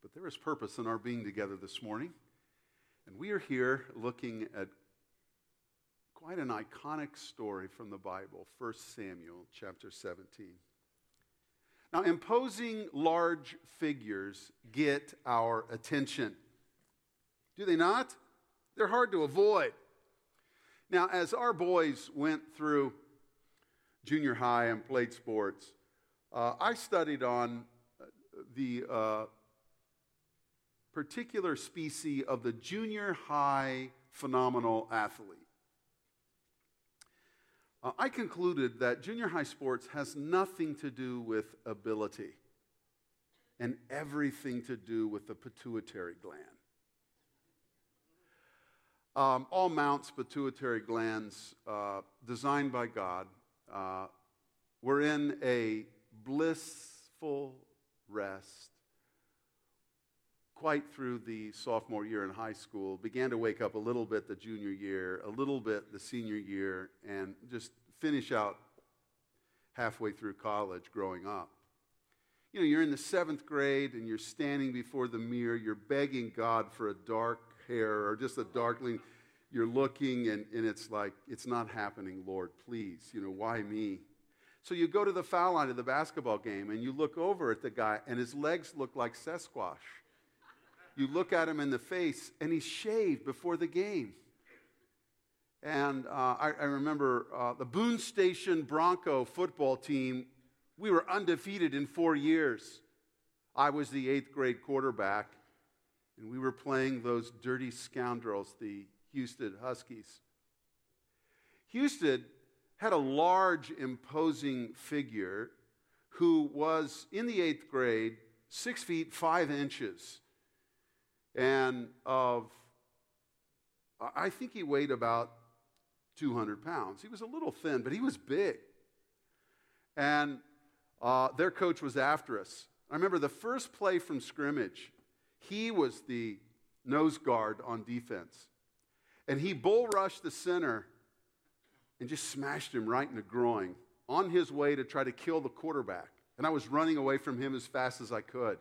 But there is purpose in our being together this morning. And we are here looking at quite an iconic story from the Bible, 1 Samuel chapter 17. Now, imposing large figures get our attention. Do they not? They're hard to avoid. Now, as our boys went through junior high and played sports, I studied on the particular species of the junior high phenomenal athlete. I concluded that junior high sports has nothing to do with ability and everything to do with the pituitary gland. All Mount's pituitary glands, designed by God, were in a blissful rest quite through the sophomore year in high school, began to wake up a little bit the junior year, a little bit the senior year, and just finish out halfway through college growing up. You know, you're in the 7th grade and you're standing before the mirror, you're begging God for a dark hair or just a darkling. You're looking and it's like, it's not happening, Lord, please. You know, why me? So you go to the foul line of the basketball game and you look over at the guy and his legs look like Sasquatch. You look at him in the face and he's shaved before the game. And I remember the Boone Station Bronco football team, we were undefeated in 4 years. I was the 8th grade quarterback, and we were playing those dirty scoundrels, the Houston Huskies. Houston had a large, imposing figure who was, in the 8th grade, 6 feet 5 inches. And I think he weighed about 200 pounds. He was a little thin, but he was big. And their coach was after us. I remember the first play from scrimmage, he was the nose guard on defense. And he bull rushed the center and just smashed him right in the groin on his way to try to kill the quarterback. And I was running away from him as fast as I could.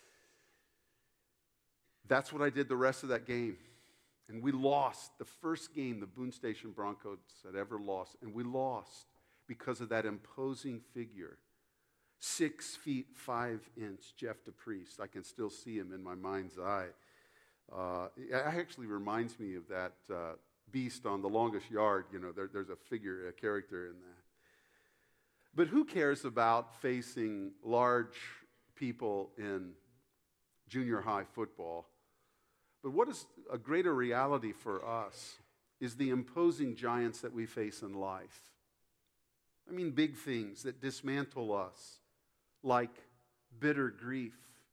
That's what I did the rest of that game. And we lost the first game the Boone Station Broncos had ever lost. And we lost because of that imposing figure. 6 feet 5 inch Jeff DePriest. I can still see him in my mind's eye. It actually reminds me of that beast on The Longest Yard. You know, there's a character in that. But who cares about facing large people in junior high football? But what is a greater reality for us is the imposing giants that we face in life. I mean, big things that dismantle us, like bitter grief,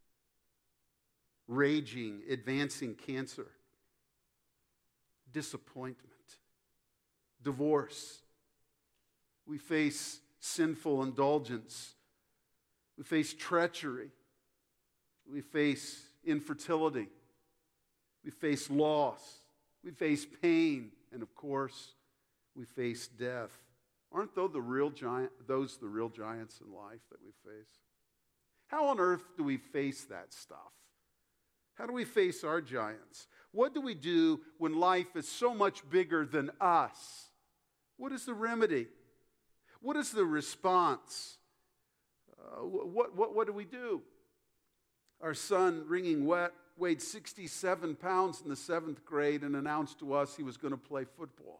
raging, advancing cancer, disappointment, divorce. We face sinful indulgence. We face treachery. We face infertility. We face loss. We face pain. And of course, we face death. Aren't those the real giants in life that we face? How on earth do we face that stuff? How do we face our giants? What do we do when life is so much bigger than us? What is the remedy? What is the response? What do we do? Our son, wringing wet, weighed 67 pounds in the 7th grade and announced to us he was going to play football.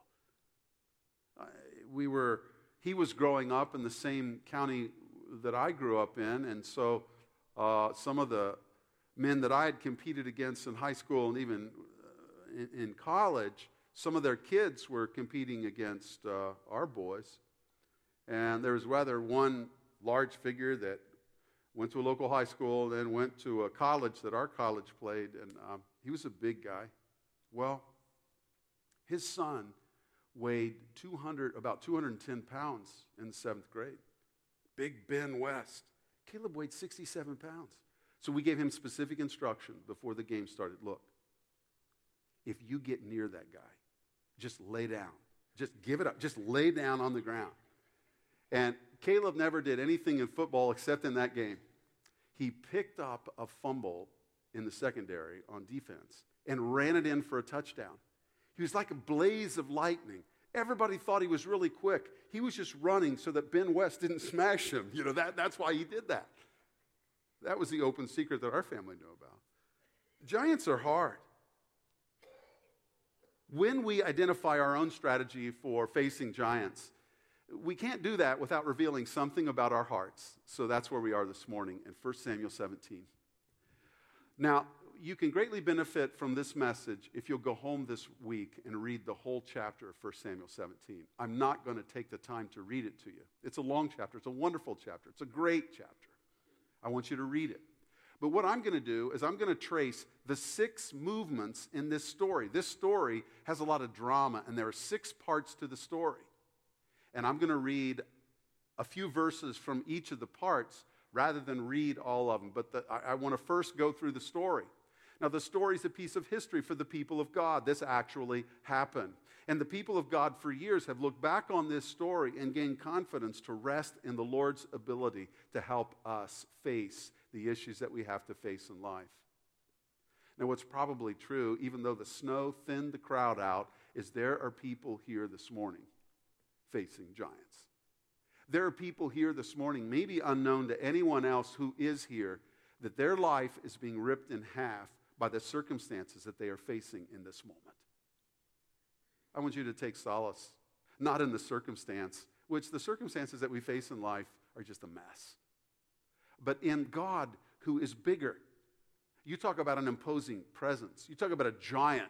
He was growing up in the same county that I grew up in, and so some of the men that I had competed against in high school and even in college, some of their kids were competing against our boys. And there was rather one large figure that went to a local high school, then went to a college that our college played, and he was a big guy. Well, his son weighed about 210 pounds in the 7th grade. Big Ben West. Caleb weighed 67 pounds. So we gave him specific instruction before the game started. Look, if you get near that guy, just lay down. Just give it up. Just lay down on the ground. And Caleb never did anything in football except in that game. He picked up a fumble in the secondary on defense and ran it in for a touchdown. He was like a blaze of lightning. Everybody thought he was really quick. He was just running so that Ben West didn't smash him. That's why he did that. That was the open secret that our family knew about. Giants are hard. When we identify our own strategy for facing giants, we can't do that without revealing something about our hearts. So that's where we are this morning in 1 Samuel 17. Now, you can greatly benefit from this message if you'll go home this week and read the whole chapter of 1 Samuel 17. I'm not going to take the time to read it to you. It's a long chapter. It's a wonderful chapter. It's a great chapter. I want you to read it. But what I'm going to do is I'm going to trace the 6 movements in this story. This story has a lot of drama, and there are 6 parts to the story. And I'm going to read a few verses from each of the parts rather than read all of them. But I want to first go through the story. Now, the story is a piece of history for the people of God. This actually happened. And the people of God for years have looked back on this story and gained confidence to rest in the Lord's ability to help us face the issues that we have to face in life. Now, what's probably true, even though the snow thinned the crowd out, is there are people here this morning facing giants. There are people here this morning, maybe unknown to anyone else who is here, that their life is being ripped in half by the circumstances that they are facing in this moment. I want you to take solace, not in the circumstance, which the circumstances that we face in life are just a mess, but in God who is bigger. You talk about an imposing presence. You talk about a giant.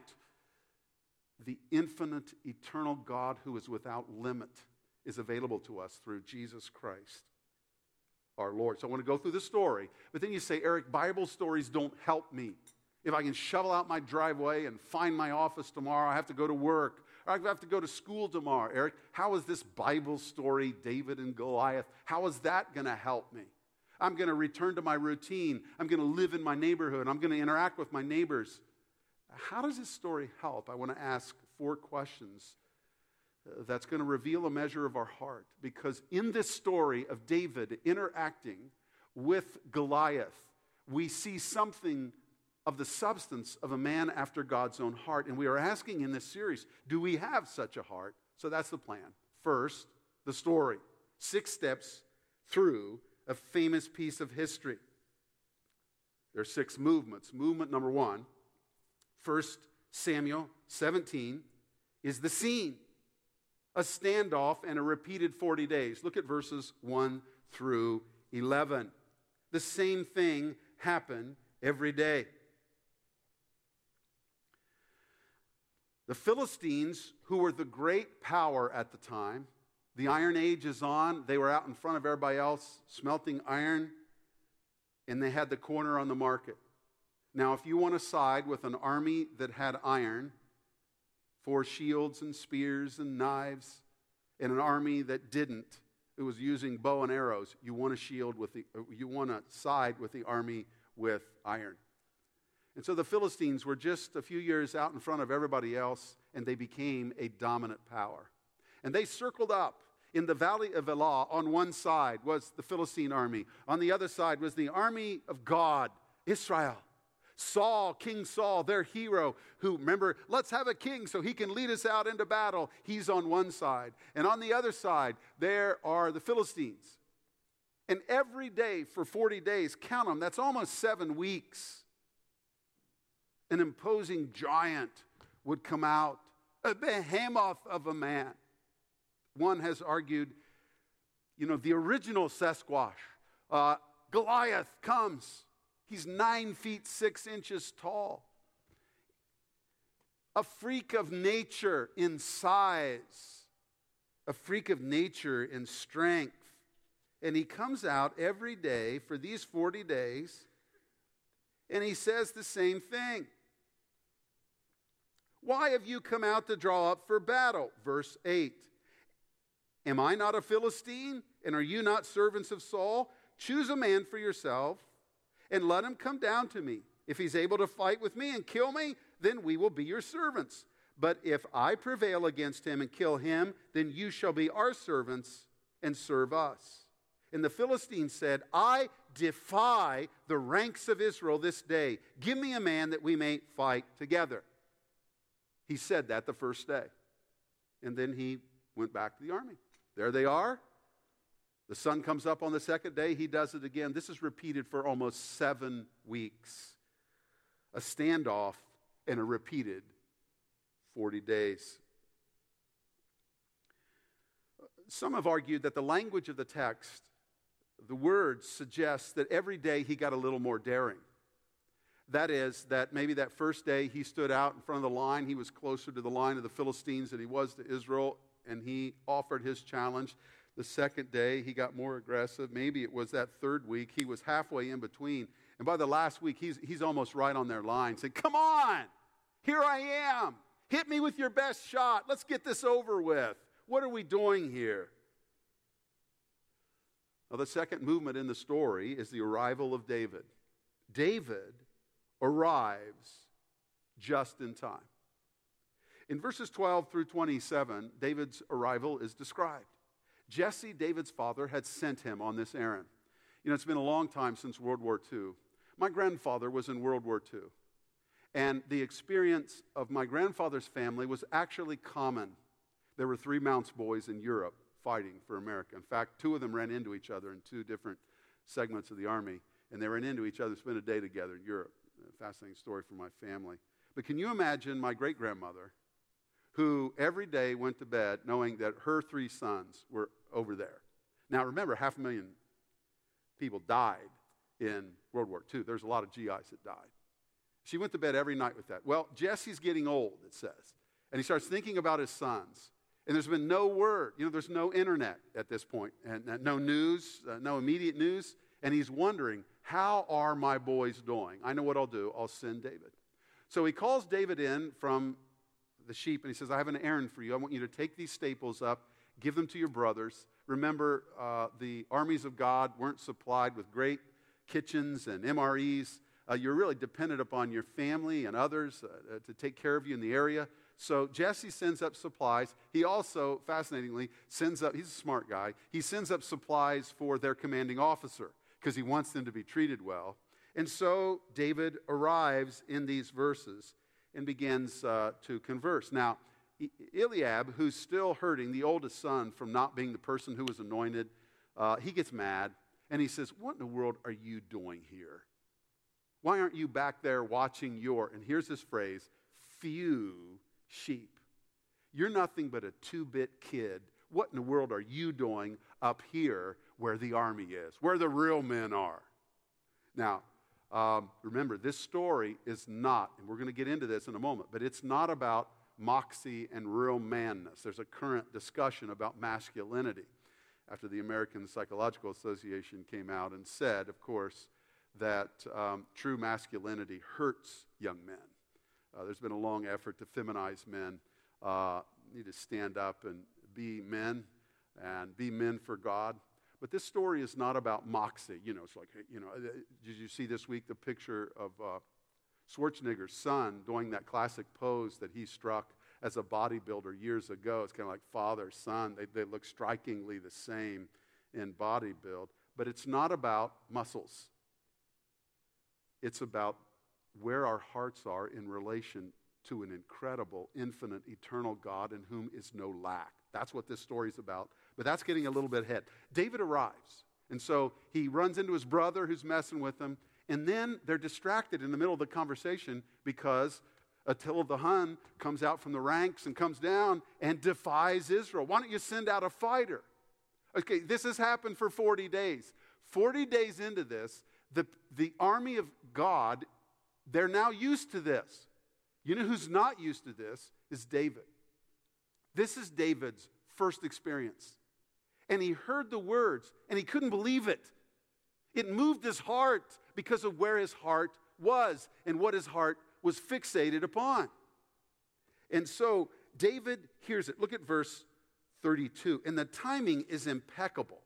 The infinite, eternal God who is without limit is available to us through Jesus Christ, our Lord. So I want to go through the story, but then you say, Eric, Bible stories don't help me. If I can shovel out my driveway and find my office tomorrow, I have to go to work, or I have to go to school tomorrow. Eric, how is this Bible story, David and Goliath, how is that going to help me? I'm going to return to my routine. I'm going to live in my neighborhood. I'm going to interact with my neighbors. How does this story help? I want to ask 4 questions that's going to reveal a measure of our heart. Because in this story of David interacting with Goliath, we see something of the substance of a man after God's own heart. And we are asking in this series, do we have such a heart? So that's the plan. First, the story. 6 steps through a famous piece of history. There are 6 movements. Movement number 1, 1 Samuel 17, is the scene. A standoff and a repeated 40 days. Look at verses 1 through 11. The same thing happened every day. The Philistines, who were the great power at the time, the Iron Age is on. They were out in front of everybody else smelting iron, and they had the corner on the market. Now, if you want to side with an army that had iron for shields and spears and knives, and an army that didn't, it was using bow and arrows, you want to side with the army with iron. And so the Philistines were just a few years out in front of everybody else, and they became a dominant power. And they circled up. In the valley of Elah, on one side was the Philistine army. On the other side was the army of God, Israel. Saul, King Saul, their hero, who, remember, let's have a king so he can lead us out into battle. He's on one side. And on the other side, there are the Philistines. And every day for 40 days, count them, that's almost 7 weeks, an imposing giant would come out, a behemoth of a man. One has argued, the original Sasquatch, Goliath comes. He's 9 feet 6 inches tall. A freak of nature in size, a freak of nature in strength. And he comes out every day for these 40 days, and he says the same thing. Why have you come out to draw up for battle? Verse 8. Am I not a Philistine, and are you not servants of Saul? Choose a man for yourself, and let him come down to me. If he's able to fight with me and kill me, then we will be your servants. But if I prevail against him and kill him, then you shall be our servants and serve us. And the Philistine said, I defy the ranks of Israel this day. Give me a man that we may fight together. He said that the first day. And then he went back to the army. There they are. The sun comes up on the second day. He does it again. This is repeated for almost 7 weeks. A standoff and a repeated 40 days. Some have argued that the language of the text, the words suggest that every day he got a little more daring. That is, that maybe that first day he stood out in front of the line, he was closer to the line of the Philistines than he was to Israel, and he offered his challenge. The second day he got more aggressive. Maybe it was that third week, he was halfway in between. And by the last week, he's almost right on their line, saying, come on, here I am. Hit me with your best shot. Let's get this over with. What are we doing here? Now, the second movement in the story is the arrival of David. David arrives just in time. In verses 12 through 27, David's arrival is described. Jesse, David's father, had sent him on this errand. You know, it's been a long time since World War II. My grandfather was in World War II. And the experience of my grandfather's family was actually common. There were 3 Mounts boys in Europe fighting for America. In fact, 2 of them ran into each other in 2 different segments of the army. And they ran into each other, spent a day together in Europe. A fascinating story for my family. But can you imagine my great-grandmother, who every day went to bed knowing that her 3 sons were over there? Now remember, 500,000 people died in World War II. There's a lot of GIs that died. She went to bed every night with that. Well, Jesse's getting old, it says. And he starts thinking about his sons. And there's been no word. You know, there's no internet at this point. And no news, no immediate news. And he's wondering, how are my boys doing? I know what I'll do. I'll send David. So he calls David in from the sheep, and he says, I have an errand for you. I want you to take these staples up, give them to your brothers. Remember, the armies of God weren't supplied with great kitchens and MREs. You're really dependent upon your family and others to take care of you in the area. So Jesse sends up supplies. He also, fascinatingly, sends up, he's a smart guy, he sends up supplies for their commanding officer because he wants them to be treated well. And so David arrives in these verses and begins to converse. Now, Eliab, who's still hurting, the oldest son, from not being the person who was anointed, he gets mad, and he says, what in the world are you doing here? Why aren't you back there watching your, and here's this phrase, few sheep? You're nothing but a 2-bit kid. What in the world are you doing up here where the army is, where the real men are? Now, remember, this story is not, and we're going to get into this in a moment, but it's not about moxie and real manness. There's a current discussion about masculinity after the American Psychological Association came out and said, of course, that true masculinity hurts young men. There's been a long effort to feminize men. Need to stand up and be men for God. But this story is not about moxie. You know, it's like, you know, did you see this week the picture of Schwarzenegger's son doing that classic pose that he struck as a bodybuilder years ago? It's kind of like father, son. They look strikingly the same in body build. But it's not about muscles. It's about where our hearts are in relation to an incredible, infinite, eternal God in whom is no lack. That's what this story is about. But that's getting a little bit ahead. David arrives. And so he runs into his brother who's messing with him. And then they're distracted in the middle of the conversation because Attila the Hun comes out from the ranks and comes down and defies Israel. Why don't you send out a fighter? Okay, this has happened for 40 days. 40 days into this, the army of God, they're now used to this. You know who's not used to this is David. This is David's first experience. And he heard the words, and he couldn't believe it. It moved his heart because of where his heart was and what his heart was fixated upon. And so David hears it. Look at verse 32. And the timing is impeccable.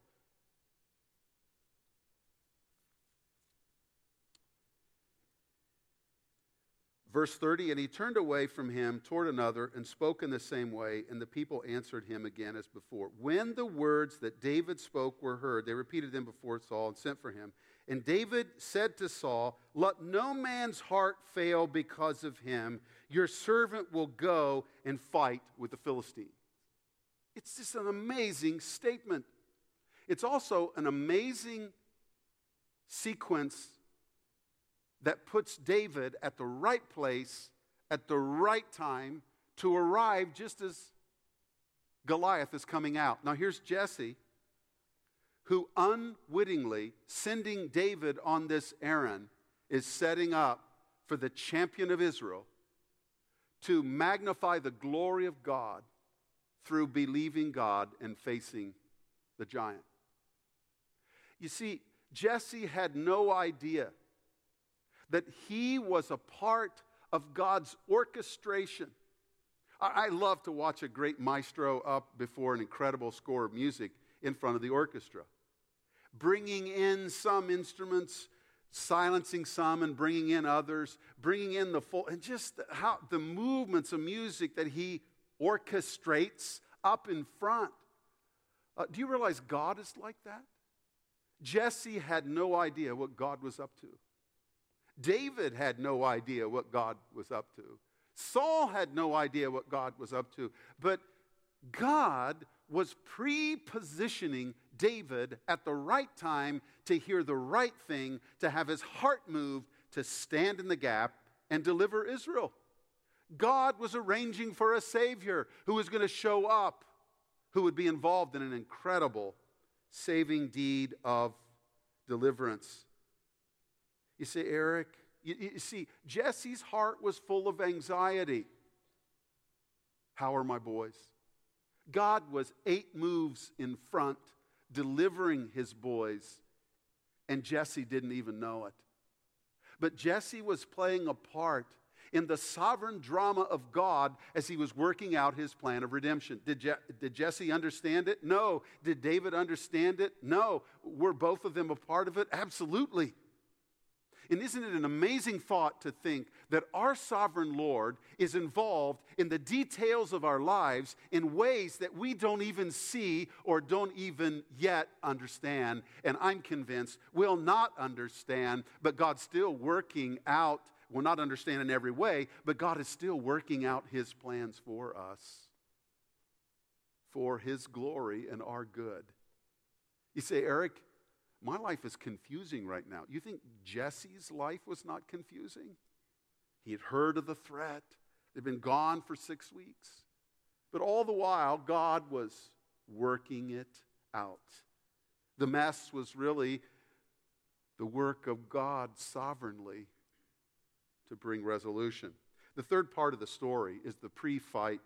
Verse 30, and he turned away from him toward another and spoke in the same way, and the people answered him again as before. When the words that David spoke were heard, they repeated them before Saul and sent for him. And David said to Saul, let no man's heart fail because of him. Your servant will go and fight with the Philistines. It's just an amazing statement. It's also an amazing sequence that puts David at the right place at the right time to arrive just as Goliath is coming out. Now here's Jesse, who unwittingly, sending David on this errand, is setting up for the champion of Israel to magnify the glory of God through believing God and facing the giant. You see, Jesse had no idea that he was a part of God's orchestration. I love to watch a great maestro up before an incredible score of music in front of the orchestra, bringing in some instruments, silencing some and bringing in others, bringing in the full, and just how the movements of music that he orchestrates up in front. Do you realize God is like that? Jesse had no idea what God was up to. David had no idea what God was up to. Saul had no idea what God was up to. But God was pre-positioning David at the right time to hear the right thing, to have his heart moved, to stand in the gap and deliver Israel. God was arranging for a Savior who was going to show up, who would be involved in an incredible saving deed of deliverance. You say, Eric, you see, Jesse's heart was full of anxiety. How are my boys? God was 8 moves in front, delivering his boys, and Jesse didn't even know it. But Jesse was playing a part in the sovereign drama of God as he was working out his plan of redemption. Did Jesse understand it? No. Did David understand it? No. Were both of them a part of it? Absolutely. And isn't it an amazing thought to think that our sovereign Lord is involved in the details of our lives in ways that we don't even see or don't even yet understand? And I'm convinced we'll not understand, but God's still working out. We'll not understand in every way, but God is still working out his plans for us, for his glory and our good. You say, Eric, my life is confusing right now. You think Jesse's life was not confusing? He had heard of the threat. They'd been gone for 6 weeks. But all the while, God was working it out. The mess was really the work of God sovereignly to bring resolution. The third part of the story is the pre-fight.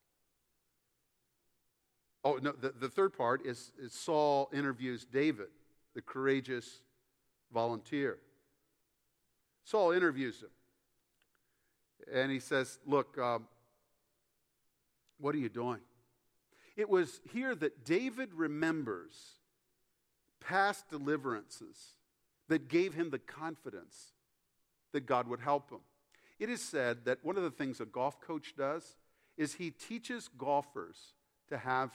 Oh, no, the third part is Saul interviews David, the courageous volunteer. Saul interviews him. And he says, look, what are you doing? It was here that David remembers past deliverances that gave him the confidence that God would help him. It is said that one of the things a golf coach does is he teaches golfers to have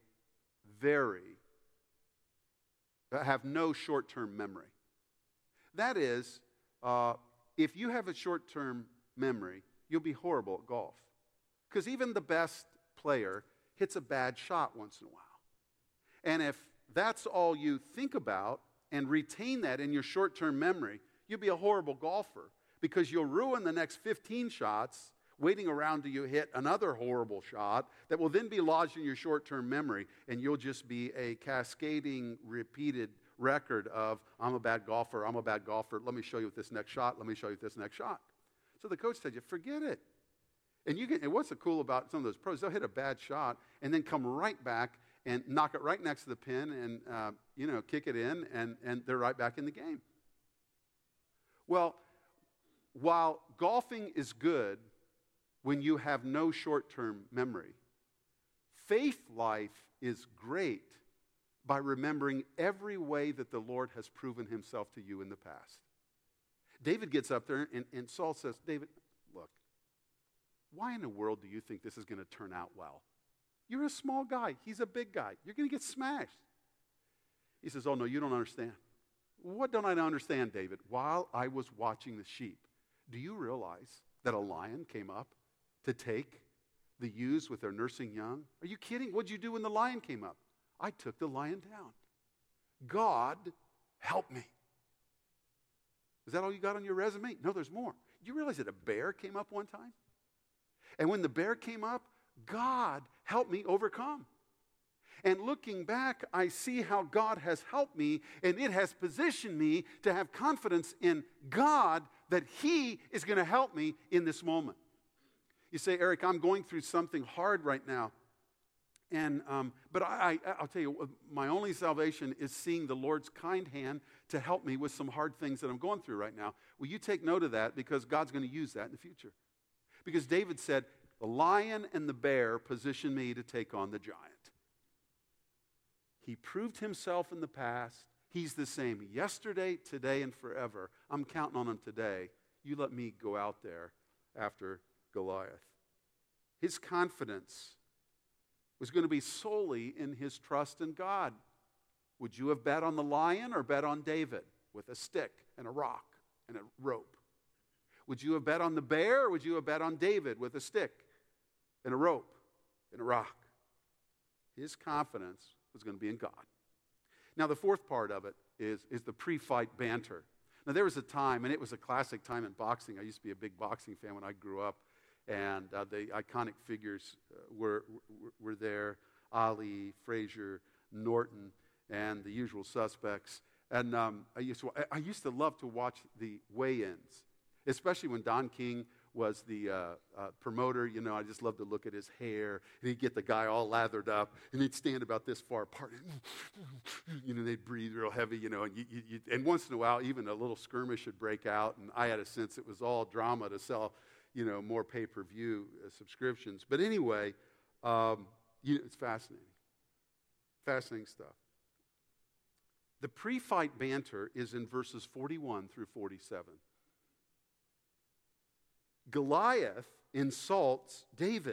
no short-term memory. That is, if you have a short-term memory, you'll be horrible at golf. Because even the best player hits a bad shot once in a while. And if that's all you think about and retain that in your short-term memory, you'll be a horrible golfer because you'll ruin the next 15 shots waiting around till you hit another horrible shot that will then be lodged in your short-term memory, and you'll just be a cascading, repeated record of, I'm a bad golfer, let me show you with this next shot, So the coach said, forget it. And what's so cool about some of those pros, they'll hit a bad shot and then come right back and knock it right next to the pin and kick it in, and they're right back in the game. Well, while golfing is good when you have no short-term memory, faith life is great by remembering every way that the Lord has proven himself to you in the past. David gets up there, and Saul says, David, why in the world do you think this is going to turn out well? You're a small guy. He's a big guy. You're going to get smashed. He says, oh, no, you don't understand. What don't I understand, David? While I was watching the sheep, do you realize that a lion came up to take the ewes with their nursing young? Are you kidding? What'd you do when the lion came up? I took the lion down. God help me. Is that all you got on your resume? No, there's more. Do you realize that a bear came up one time? And when the bear came up, God helped me overcome. And looking back, I see how God has helped me, and it has positioned me to have confidence in God that He is going to help me in this moment. You say, Eric, I'm going through something hard right now. And but I'll tell you, my only salvation is seeing the Lord's kind hand to help me with some hard things that I'm going through right now. Will you take note of that? Because God's going to use that in the future. Because David said, the lion and the bear position me to take on the giant. He proved himself in the past. He's the same yesterday, today, and forever. I'm counting on him today. You let me go out there after Goliath. His confidence was going to be solely in his trust in God. Would you have bet on the lion or bet on David with a stick and a rock and a rope? Would you have bet on the bear or would you have bet on David with a stick and a rope and a rock? His confidence was going to be in God. Now, the fourth part of it is the pre-fight banter. Now, there was a time, and it was a classic time in boxing. I used to be a big boxing fan when I grew up, and the iconic figures were there: Ali, Frazier, Norton, and the usual suspects. And I used to love to watch the weigh-ins, especially when Don King was the promoter. You know, I just loved to look at his hair. And he'd get the guy all lathered up, and he'd stand about this far apart. You know, they'd breathe real heavy, you know, and once in a while, even a little skirmish would break out, and I had a sense it was all drama to sell, you know, more pay-per-view subscriptions. But anyway, it's fascinating. Fascinating stuff. The pre-fight banter is in verses 41 through 47. Goliath insults David.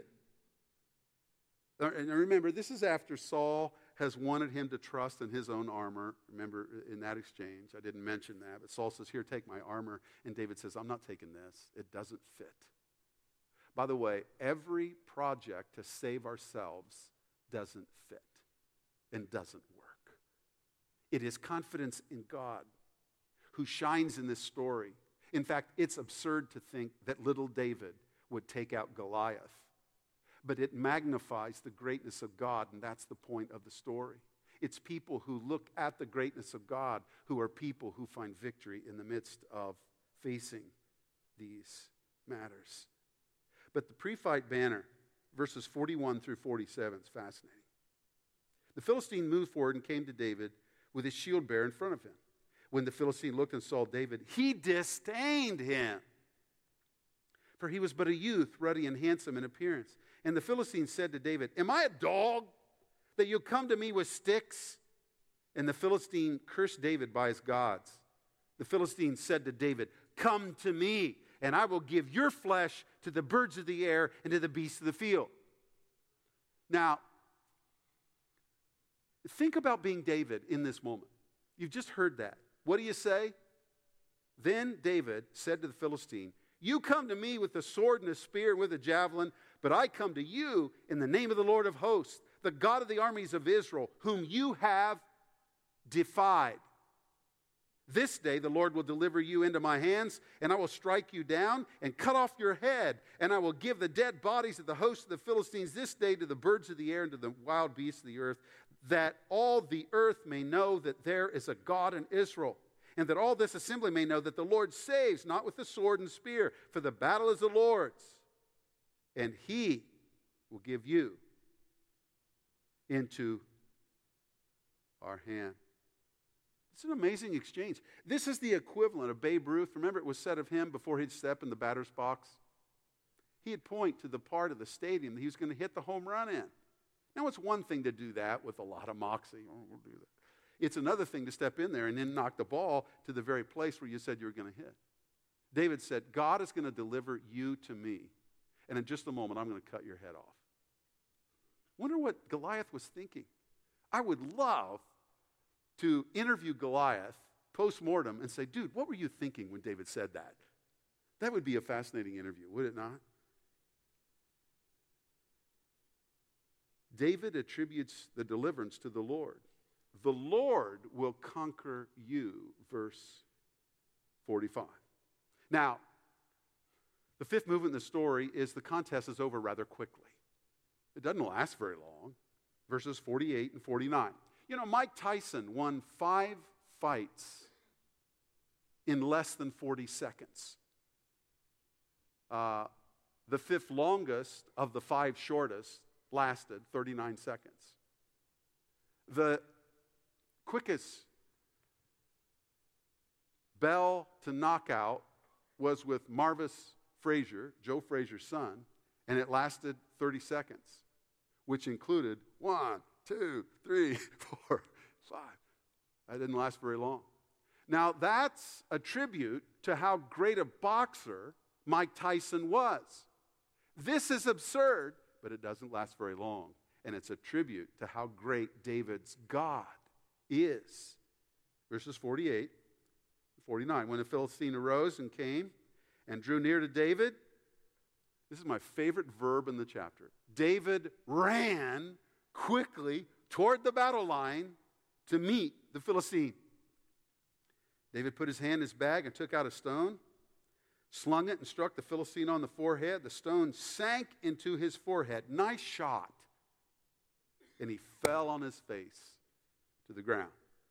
And remember, this is after Saul has wanted him to trust in his own armor. Remember, in that exchange, I didn't mention that, but Saul says, here, take my armor. And David says, I'm not taking this. It doesn't fit. By the way, every project to save ourselves doesn't fit and doesn't work. It is confidence in God who shines in this story. In fact, it's absurd to think that little David would take out Goliath. But it magnifies the greatness of God, and that's the point of the story. It's people who look at the greatness of God who are people who find victory in the midst of facing these matters. But the pre-fight banner, verses 41 through 47, is fascinating. The Philistine moved forward and came to David with his shield bearer in front of him. When the Philistine looked and saw David, he disdained him, for he was but a youth, ruddy and handsome in appearance. And the Philistine said to David, am I a dog that you come to me with sticks? And the Philistine cursed David by his gods. The Philistine said to David, come to me, and I will give your flesh to the birds of the air and to the beasts of the field. Now, think about being David in this moment. You've just heard that. What do you say? Then David said to the Philistine, you come to me with a sword and a spear and with a javelin, but I come to you in the name of the Lord of hosts, the God of the armies of Israel, whom you have defied. This day the Lord will deliver you into my hands, and I will strike you down and cut off your head, and I will give the dead bodies of the host of the Philistines this day to the birds of the air and to the wild beasts of the earth, that all the earth may know that there is a God in Israel, and that all this assembly may know that the Lord saves, not with the sword and spear, for the battle is the Lord's, and he will give you into our hand. It's an amazing exchange. This is the equivalent of Babe Ruth. Remember, it was said of him before he'd step in the batter's box. He'd point to the part of the stadium that he was going to hit the home run in. Now, it's one thing to do that with a lot of moxie. Oh, we'll do that. It's another thing to step in there and then knock the ball to the very place where you said you were going to hit. David said, God is going to deliver you to me. and in just a moment, I'm going to cut your head off. Wonder what Goliath was thinking. I would love to interview Goliath post-mortem and say, dude, what were you thinking when David said that? That would be a fascinating interview, would it not? David attributes the deliverance to the Lord. The Lord will conquer you, verse 45. Now, the fifth movement in the story is the contest is over rather quickly. It doesn't last very long. Verses 48 and 49. You know, Mike Tyson won 5 fights in less than 40 seconds. The fifth longest of the 5 shortest lasted 39 seconds. The quickest bell to knockout was with Marvis Frazier, Joe Frazier's son, and it lasted 30 seconds, which included 1, 2, 3, 4, 5. That didn't last very long. Now, that's a tribute to how great a boxer Mike Tyson was. This is absurd, but it doesn't last very long. And it's a tribute to how great David's God is. Verses 48, 49. When the Philistine arose and came and drew near to David, this is my favorite verb in the chapter. David ran quickly toward the battle line to meet the Philistine. David put his hand in his bag and took out a stone, slung it and struck the Philistine on the forehead. The stone sank into his forehead. Nice shot. And he fell on his face to the ground.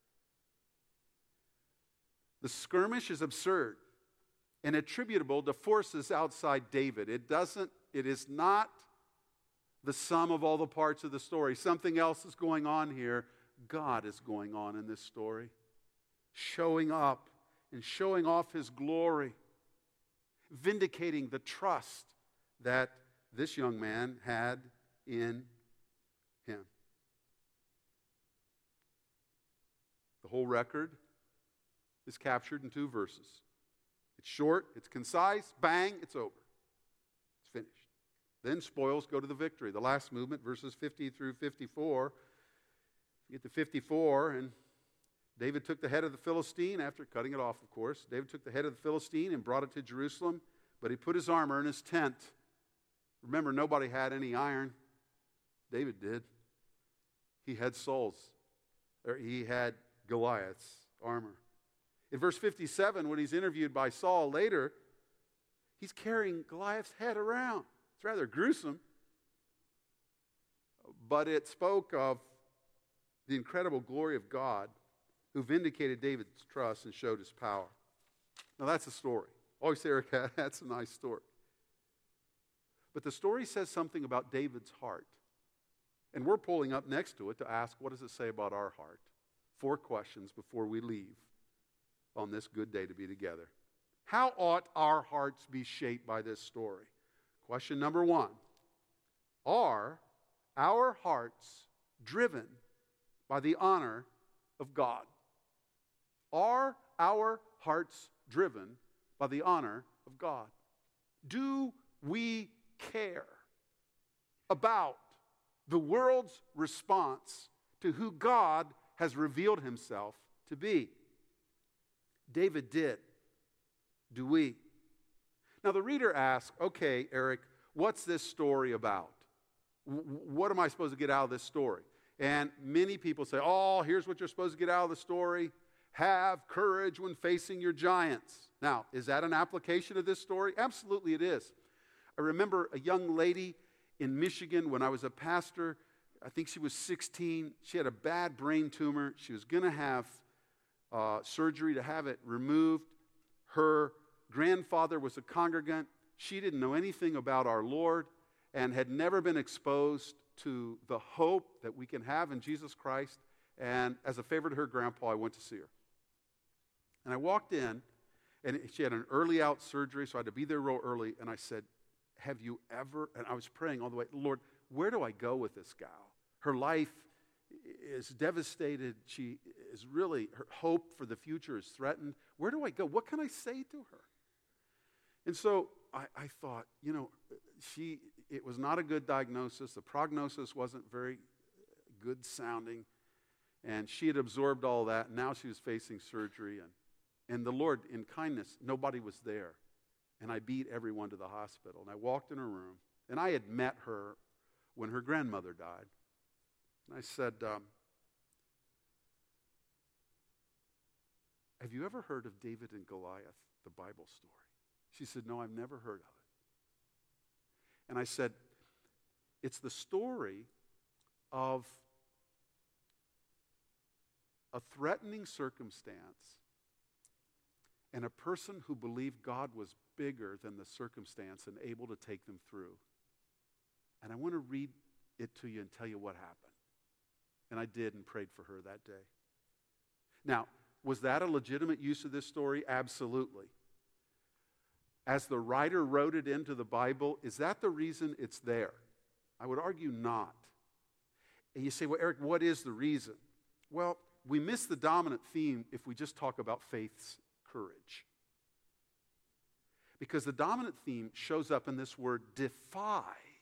The skirmish is absurd and attributable to forces outside David. It is not the sum of all the parts of the story. Something else is going on here. God is going on in this story, showing up and showing off his glory, vindicating the trust that this young man had in him. The whole record is captured in 2 verses. It's short, it's concise, bang, it's over. It's finished. Then spoils go to the victory. The last movement, verses 50 through 54. You get to 54, and David took the head of the Philistine, after cutting it off, of course. David took the head of the Philistine and brought it to Jerusalem, but he put his armor in his tent. Remember, nobody had any iron. David did. He had he had Goliath's armor. In verse 57, when he's interviewed by Saul later, he's carrying Goliath's head around. It's rather gruesome, but it spoke of the incredible glory of God who vindicated David's trust and showed his power. Now that's a story. Always say, Eric, that's a nice story. But the story says something about David's heart. And we're pulling up next to it to ask, what does it say about our heart? 4 questions before we leave on this good day to be together. How ought our hearts be shaped by this story? Question number 1. Are our hearts driven by the honor of God? Are our hearts driven by the honor of God? Do we care about the world's response to who God has revealed himself to be? David did. Do we? Now the reader asks, okay, Eric, what's this story about? What am I supposed to get out of this story? And many people say, oh, here's what you're supposed to get out of the story. Have courage when facing your giants. Now, is that an application of this story? Absolutely it is. I remember a young lady in Michigan when I was a pastor. I think she was 16. She had a bad brain tumor. She was going to have surgery to have it removed. Her grandfather was a congregant. She didn't know anything about our Lord and had never been exposed to the hope that we can have in Jesus Christ. And as a favor to her grandpa, I went to see her. And I walked in, and she had an early out surgery, so I had to be there real early. And I said, have you ever, and I was praying all the way, Lord, where do I go with this gal? Her life is devastated. She is really, her hope for the future is threatened. Where do I go? What can I say to her? And so I thought, it was not a good diagnosis. The prognosis wasn't very good sounding. And she had absorbed all that. And now she was facing surgery. And the Lord, in kindness, nobody was there. And I beat everyone to the hospital. And I walked in her room. And I had met her when her grandmother died. And I said, have you ever heard of David and Goliath, the Bible story? She said, no, I've never heard of it. And I said, it's the story of a threatening circumstance and a person who believed God was bigger than the circumstance and able to take them through. And I want to read it to you and tell you what happened. And I did and prayed for her that day. Now, was that a legitimate use of this story? Absolutely. As the writer wrote it into the Bible, is that the reason it's there? I would argue not. And you say, well, Eric, what is the reason? Well, we miss the dominant theme if we just talk about faith's courage. Because the dominant theme shows up in this word defy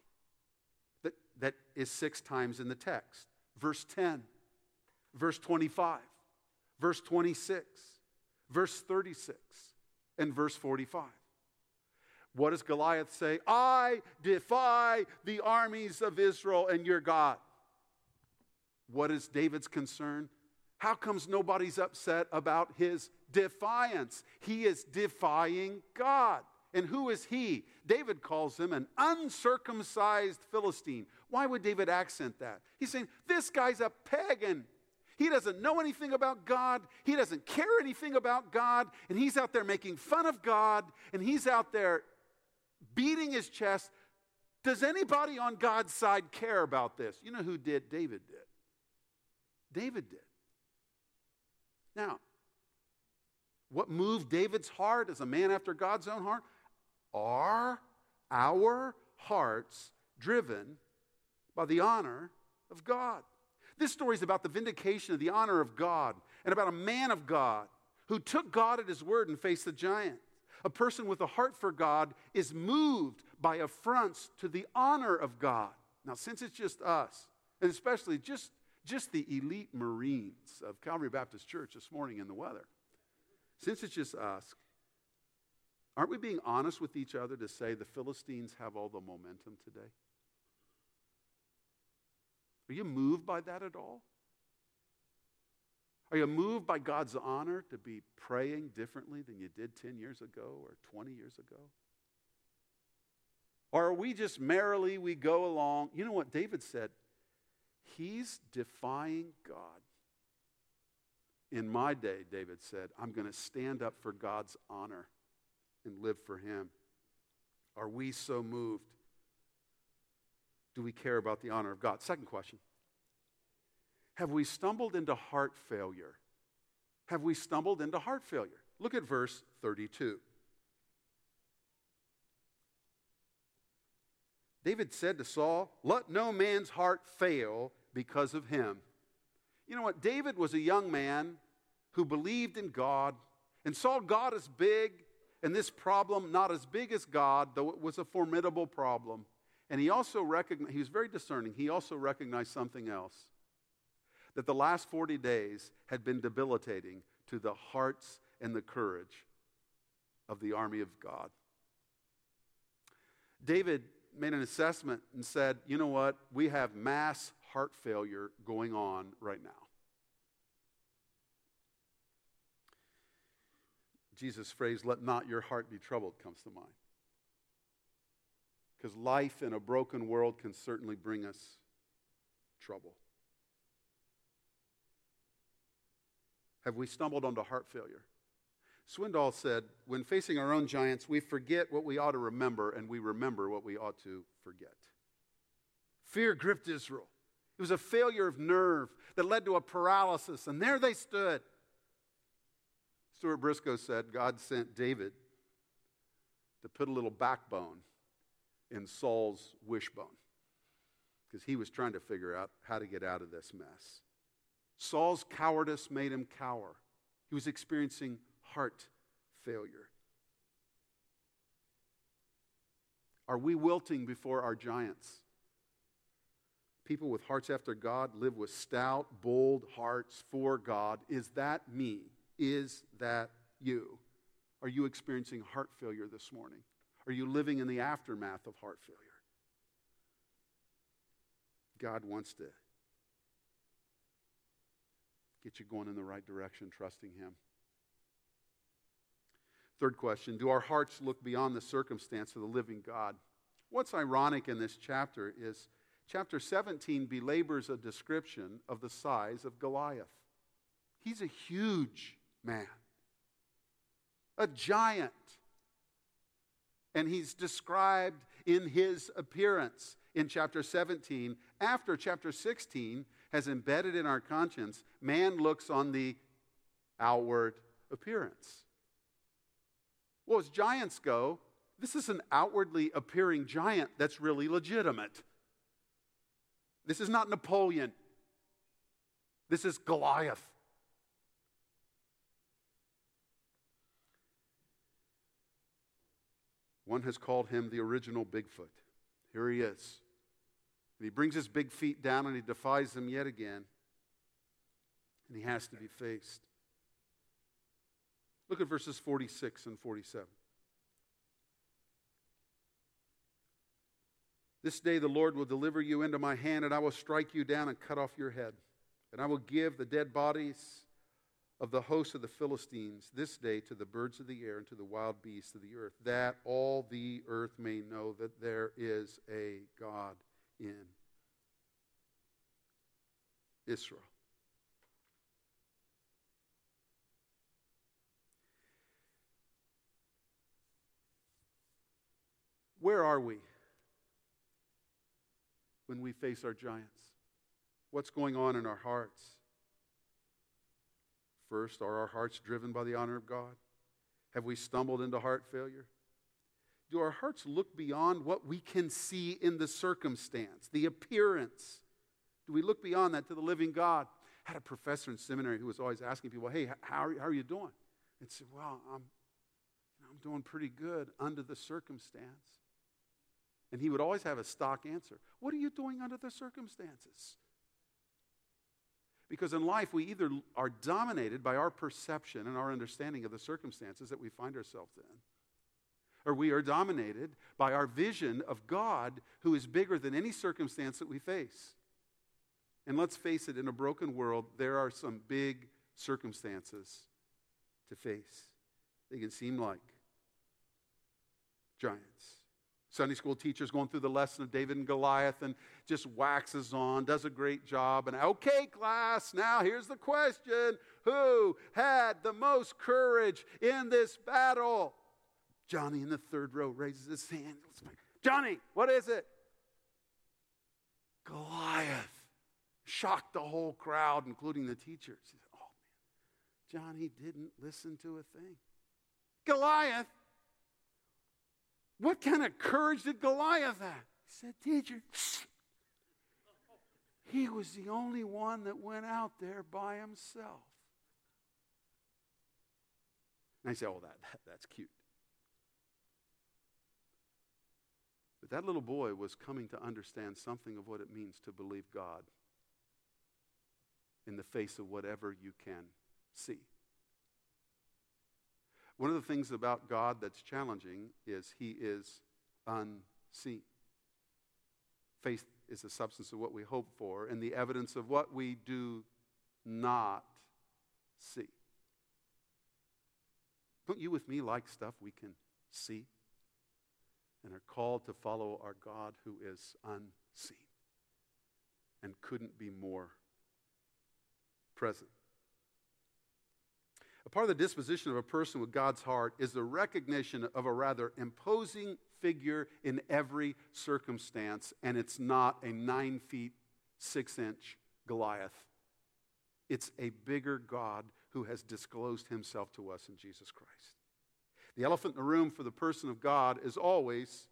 that is 6 times in the text. Verse 10, verse 25, verse 26, verse 36, and verse 45. What does Goliath say? I defy the armies of Israel and your God. What is David's concern? How comes nobody's upset about his defiance? He is defying God. And who is he? David calls him an uncircumcised Philistine. Why would David accent that? He's saying, this guy's a pagan. He doesn't know anything about God. He doesn't care anything about God. And he's out there making fun of God. And he's out there beating his chest. Does anybody on God's side care about this? You know who did? David did. David did. Now, what moved David's heart as a man after God's own heart? Are our hearts driven by the honor of God? This story is about the vindication of the honor of God and about a man of God who took God at his word and faced the giant. A person with a heart for God is moved by affronts to the honor of God. Now, since it's just us, and especially just the elite Marines of Calvary Baptist Church this morning in the weather, since it's just us, aren't we being honest with each other to say the Philistines have all the momentum today? Are you moved by that at all? Are you moved by God's honor to be praying differently than you did 10 years ago or 20 years ago? Or are we just merrily, we go along? You know what David said? He's defying God. In my day, David said, I'm going to stand up for God's honor and live for him. Are we so moved? Do we care about the honor of God? Second question. Have we stumbled into heart failure? Have we stumbled into heart failure? Look at verse 32. David said to Saul, let no man's heart fail because of him. You know what? David was a young man who believed in God and saw God as big and this problem not as big as God, though it was a formidable problem. And he also recognized, he was very discerning, he also recognized something else. That the last 40 days had been debilitating to the hearts and the courage of the army of God. David made an assessment and said, you know what? We have mass heart failure going on right now. Jesus' phrase, let not your heart be troubled, comes to mind. Because life in a broken world can certainly bring us trouble. Have we stumbled onto heart failure? Swindoll said, when facing our own giants, we forget what we ought to remember, and we remember what we ought to forget. Fear gripped Israel. It was a failure of nerve that led to a paralysis, and there they stood. Stuart Briscoe said God sent David to put a little backbone in Saul's wishbone because he was trying to figure out how to get out of this mess. Saul's cowardice made him cower. He was experiencing heart failure. Are we wilting before our giants? People with hearts after God live with stout, bold hearts for God. Is that me? Is that you? Are you experiencing heart failure this morning? Are you living in the aftermath of heart failure? God wants to get you going in the right direction, trusting Him. Third question, do our hearts look beyond the circumstance of the living God? What's ironic in this chapter is chapter 17 belabors a description of the size of Goliath. He's a huge man, a giant. And he's described in his appearance in chapter 17. After chapter 16 has embedded in our conscience, man looks on the outward appearance. Well, as giants go, this is an outwardly appearing giant that's really legitimate. This is not Napoleon. This is Goliath. One has called him the original Bigfoot. Here he is. And he brings his big feet down and he defies them yet again. And he has to be faced. Look at verses 46 and 47. This day the Lord will deliver you into my hand, and I will strike you down and cut off your head. And I will give the dead bodies of the host of the Philistines this day to the birds of the air and to the wild beasts of the earth, that all the earth may know that there is a God in Israel. Where are we when we face our giants? What's going on in our hearts? First, are our hearts driven by the honor of God? Have we stumbled into heart failure? Do our hearts look beyond what we can see in the circumstance, the appearance? Do we look beyond that to the living God? I had a professor in seminary who was always asking people, hey, how are you doing? And said, well, I'm doing pretty good under the circumstance. And he would always have a stock answer. What are you doing under the circumstances? Because in life, we either are dominated by our perception and our understanding of the circumstances that we find ourselves in, or we are dominated by our vision of God who is bigger than any circumstance that we face. And let's face it, in a broken world, there are some big circumstances to face. They can seem like giants. Sunday school teacher's going through the lesson of David and Goliath and just waxes on, does a great job. And okay, class, now here's the question. Who had the most courage in this battle? Johnny in the third row raises his hand. Johnny, what is it? Goliath. Shocked the whole crowd, including the teachers. He said, oh, man, Johnny didn't listen to a thing. Goliath? What kind of courage did Goliath have? He said, teacher, he was the only one that went out there by himself. And I say, oh, that's cute. But that little boy was coming to understand something of what it means to believe God in the face of whatever you can see. One of the things about God that's challenging is He is unseen. Faith is the substance of what we hope for and the evidence of what we do not see. Don't you with me like stuff we can see and are called to follow our God who is unseen and couldn't be more present? A part of the disposition of a person with God's heart is the recognition of a rather imposing figure in every circumstance, and it's not a 9 feet, 6 inch Goliath. It's a bigger God who has disclosed himself to us in Jesus Christ. The elephant in the room for the person of God is always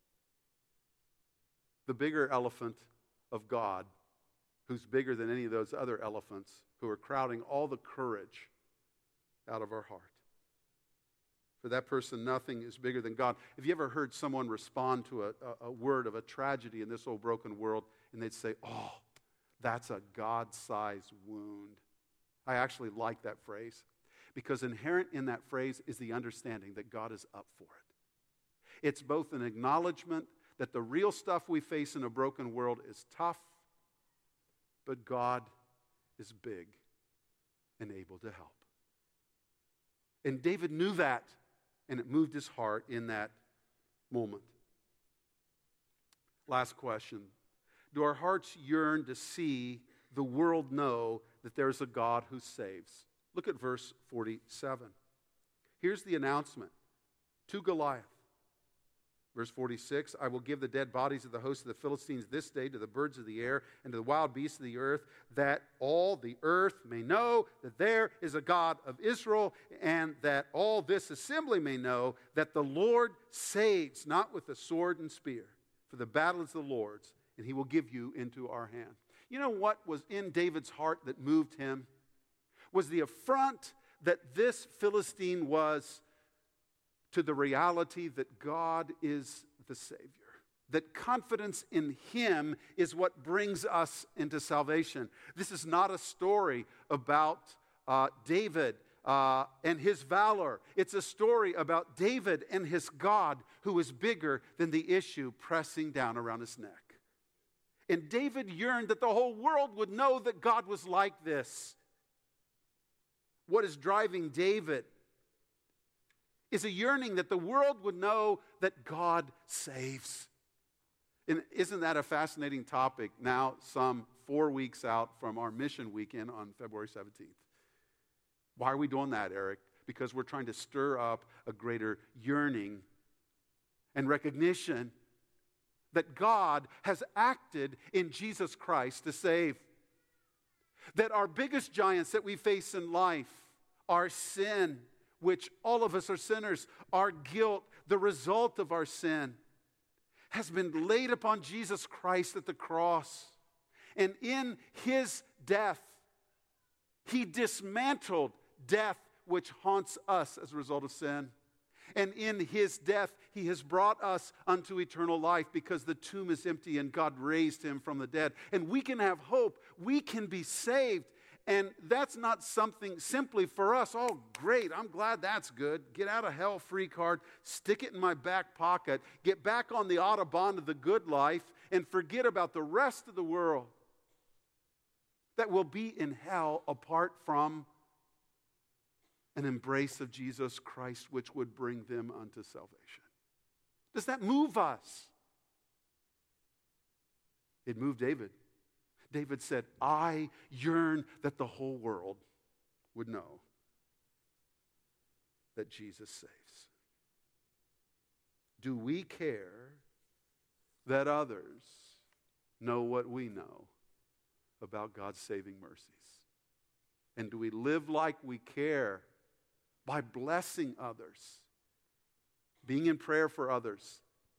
the bigger elephant of God, who's bigger than any of those other elephants who are crowding all the courage out of our heart. For that person, nothing is bigger than God. Have you ever heard someone respond to a word of a tragedy in this old broken world, and they'd say, oh, that's a God-sized wound? I actually like that phrase, because inherent in that phrase is the understanding that God is up for it. It's both an acknowledgement that the real stuff we face in a broken world is tough, but God is big and able to help. And David knew that, and it moved his heart in that moment. Last question. Do our hearts yearn to see the world know that there's a God who saves? Look at verse 47. Here's the announcement to Goliath. Verse 46, I will give the dead bodies of the host of the Philistines this day to the birds of the air and to the wild beasts of the earth, that all the earth may know that there is a God of Israel, and that all this assembly may know that the Lord saves, not with the sword and spear, for the battle is the Lord's, and he will give you into our hand. You know what was in David's heart that moved him? Was the affront that this Philistine was to the reality that God is the Savior. That confidence in him is what brings us into salvation. This is not a story about David and his valor. It's a story about David and his God, who is bigger than the issue pressing down around his neck. And David yearned that the whole world would know that God was like this. What is driving David is a yearning that the world would know that God saves. And isn't that a fascinating topic now, some 4 weeks out from our mission weekend on February 17th? Why are we doing that, Eric? Because we're trying to stir up a greater yearning and recognition that God has acted in Jesus Christ to save. That our biggest giants that we face in life are sin, which all of us are sinners. Our guilt, the result of our sin, has been laid upon Jesus Christ at the cross. And in his death, he dismantled death, which haunts us as a result of sin. And in his death, he has brought us unto eternal life, because the tomb is empty and God raised him from the dead. And we can have hope. We can be saved. And that's not something simply for us. Oh, great, I'm glad that's good. Get out of hell free card, stick it in my back pocket, get back on the Autobahn of the good life, and forget about the rest of the world that will be in hell apart from an embrace of Jesus Christ, which would bring them unto salvation. Does that move us? It moved David. David said, I yearn that the whole world would know that Jesus saves. Do we care that others know what we know about God's saving mercies? And do we live like we care by blessing others, being in prayer for others?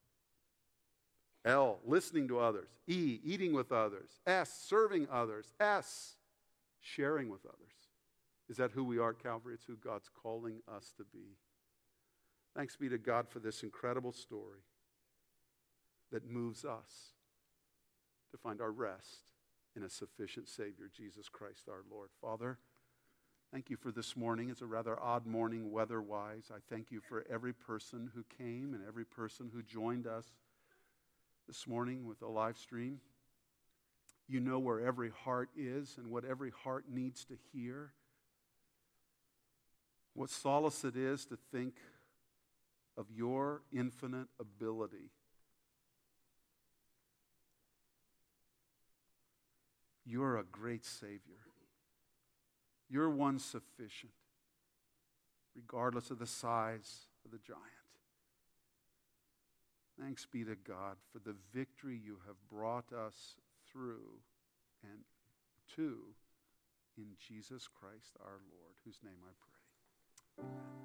L, listening to others. E, eating with others. S, serving others. S, sharing with others. Is that who we are at Calvary? It's who God's calling us to be. Thanks be to God for this incredible story that moves us to find our rest in a sufficient Savior, Jesus Christ our Lord. Father, thank you for this morning. It's a rather odd morning weather-wise. I thank you for every person who came and every person who joined us this morning with a live stream. You know where every heart is and what every heart needs to hear. What solace it is to think of your infinite ability. You're a great Savior. You're one sufficient, regardless of the size of the giant. Thanks be to God for the victory you have brought us through and to in Jesus Christ our Lord, whose name I pray. Amen.